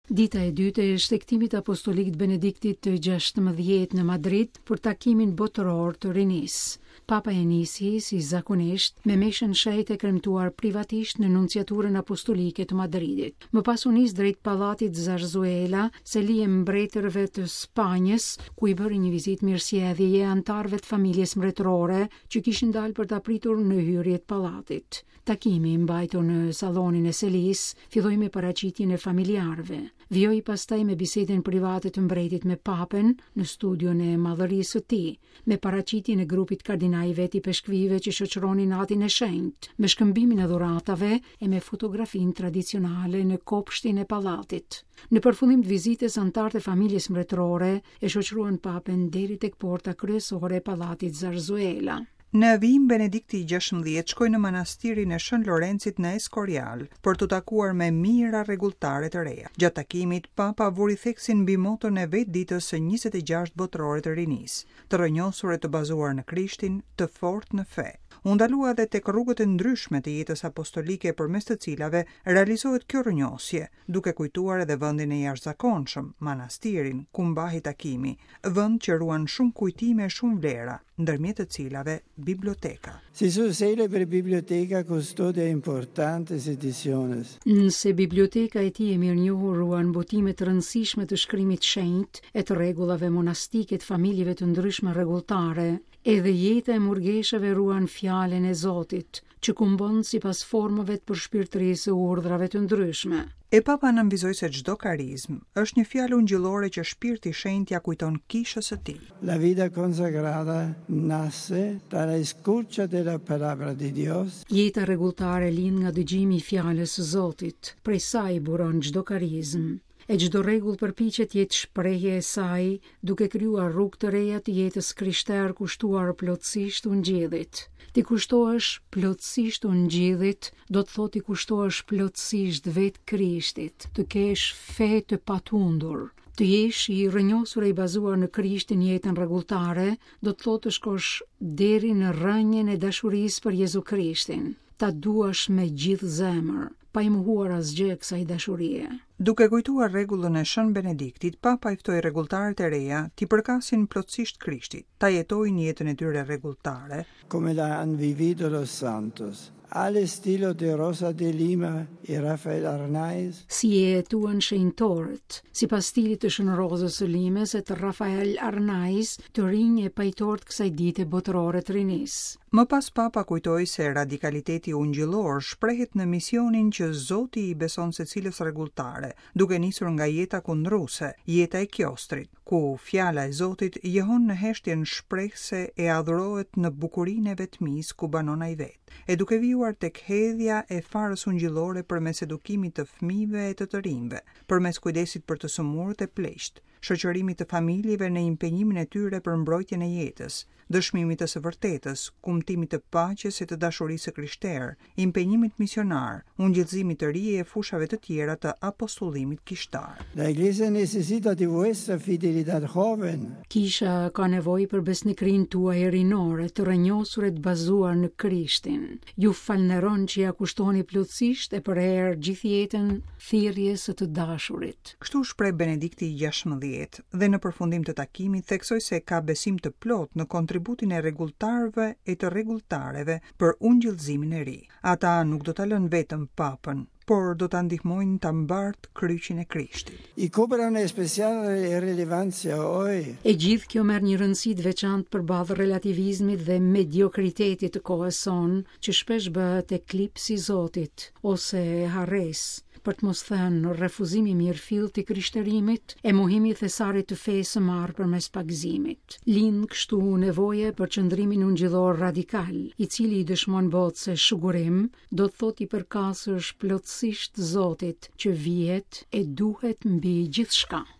Dita e dytë e shtektimit apostolik të Benediktit të 16 në Madrid për takimin botëror të rinisë. Papa e nisi, si zakonisht, me meshën shenjtë e kremtuar privatisht në nunciaturën apostolike të Madridit. Më pas u nis drejt pallatit Zarzuela, selie mbretërve të Spanjës, ku i bëri një vizitë mirësjelljeje antarëve të familjes mbretërore që kishin dalë për ta pritur në hyrje të pallatit. Takimi mbajtur në sallonin e selis filloi me paraqitjen e familjarëve. Vjoi pastaj me bisedën private të mbretit me papen në studion e madhërisë së tij, me paraqitjen e grupit kardinajve të peshkvive që shoqëronin natin e shenjtë, me shkëmbimin e dhuratave e me fotografinë tradicionale në kopshtin e pallatit. Në përfundim të vizitës, antarët e familjes mbretërore e shoqëruan papen deri tek porta kryesore e pallatit Zarzuela. Në vijim Benedikti XVI shkoi në manastirin e Shën Lorencit në Escorial për të takuar me mijëra rregulltare të reja. Gjatë takimit, Papa vuri theksin mbi moton e vetëditës së 26 botërore të rinisë, të rrënjosur e të bazuar në Krishtin, të fortë në fe. U ndalua edhe tek rrugët e ndryshme të jetës apostolike përmes të cilave realizohet kjo rrënjosje, duke kujtuar edhe vendin e jashtëzakonshëm, manastirin, ku mbahi takimi, vend që ruan shumë kujtime e shumë vlera, ndërmjet të cilave biblioteka. Si celebre biblioteca custodia importantes ediciones. Nëse biblioteka e tij e mirënjohur ruan botime të rëndësishme të shkrimit shenjtë e të rregullave monastike të familjeve të ndryshme rregulltare, edhe jeta e murgeshëve ruan fjalën e Zotit, që kumbon sipas formave të përshpirtërisë urdhrave të ndryshme. E Papa nënvizoi se çdo karizm është një fjalë ungjillore që shpirti i shenjtë ja kujton kishës së tij. La vida consagrada nace dalla escucha della palabra di Dios. Jeta rregulltare lind nga dëgjimi i fjalës së Zotit, prej saj buron çdo karizm. E çdo rregull përpiqet jetë shprehje e saj, duke krijuar rrugë të reja të jetës krishtere kushtuar plotësisht ungjillit. Ti kushtohesh plotësisht ungjillit, do të thotë ti kushtohesh plotësisht vetë Krishtit, të kesh fe të patundur. Të jesh i rrënjosur e i bazuar në Krishtin jetën rregulltare, do të thotë të shkosh deri në rrënjën e dashurisë për Jezu Krishtin. Ta duash me gjithë zemër, pa i mohuar asgjë kësaj dashurie. Duke kujtuar rregullën e Shën Benediktit, Papa i ftoi rregulltarët e reja t'i përkasin plotësisht Krishtit, ta jetojnë jetën e tyre rregulltare, come la han vivido los santos. Al estilo de Rosa de Lima e Rafael Arnaiz. Si e jetuan shenjtorët, sipas stilit të Shën Rozës së Limës e të Rafael Arnaiz, të rinj e pajtorët kësaj dite botërore të rinisë. Më pas Papa kujtoi se radikaliteti ungjillor shprehet në misionin që Zoti i beson secilës rregulltare, duke nisur nga jeta kundruese, jeta e kiostrit, ku fjala e Zotit jehon në heshtjen shprehse e adhurohet në bukurinë e vetmisë ku banon ai vetë, e duke vijuar tek hedhja e farës ungjillore përmes edukimit të fëmijëve e të rinjve, përmes kujdesit për të sëmurët e pleqt, shoqërimit të familjeve në impenjimin e tyre për mbrojtjen e jetës, dëshmimit të së vërtetës, kumtimit të paqes e të dashurisë krishtere, impenjimit misionar, ungjillëzimit të rije e fushave të tjera të apostullimit kishtar. La Iglesia necesita di vuestra fidelidad joven. Kisha ka nevojë për besnikrinë tuaj rinore, të rrënjosur e të bazuar në Krishtin. Ju falënderon që ja kushtoni plotësisht e për herë gjithë jetën thirrjes së të dashurit. Kështu shpreh Benedikti XVI dhe në përfundim të takimit theksoi se ka besim të plot në kontributin e rregulltarëve e të rregulltareve për ungjillëzimin e ri. Ata nuk do ta lënë vetëm Papën, por do ta ndihmojnë ta mbartë kryqin e Krishtit. I cobra una speciale rilevancia hoy. E gjithë kjo merr një rëndësi të veçantë përballë relativizmit dhe mediokritetit të kohës sonë, që shpesh bëhet eklipsi i Zotit ose harres. Për të mos thënë refuzimi mirëfillt i krishterimit e mohimi thesarit të fesë së marrë përmes pagëzimit. Lind kështu nevoja për qëndrimin ungjillor radikal, i cili i dëshmon botë se shugurim do të thotë i përkasësh plotësisht Zotit që vihet e duhet mbi gjithçka.